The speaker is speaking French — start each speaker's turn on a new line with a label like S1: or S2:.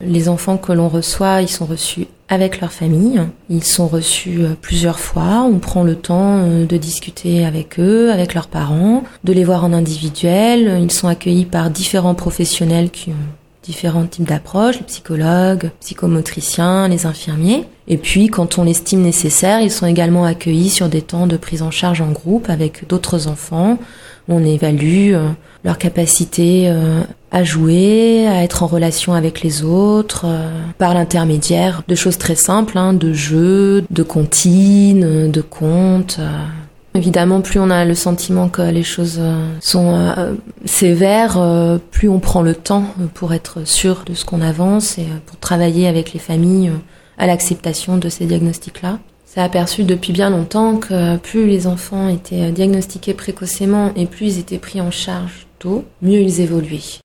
S1: Les enfants que l'on reçoit, ils sont reçus avec leur famille. Ils sont reçus plusieurs fois. On prend le temps de discuter avec eux, avec leurs parents, de les voir en individuel. Ils sont accueillis par différents professionnels qui ont différents types d'approches, les psychologues, psychomotriciens, les infirmiers. Et puis, quand on l'estime nécessaire, ils sont également accueillis sur des temps de prise en charge en groupe avec d'autres enfants. On évalue leur capacité à jouer, à être en relation avec les autres, par l'intermédiaire de choses très simples, de jeux, de comptines, de contes. Évidemment, plus on a le sentiment que les choses sont sévères, plus on prend le temps pour être sûr de ce qu'on avance et pour travailler avec les familles à l'acceptation de ces diagnostics-là. C'est aperçu depuis bien longtemps que plus les enfants étaient diagnostiqués précocement et plus ils étaient pris en charge tôt, mieux ils évoluaient.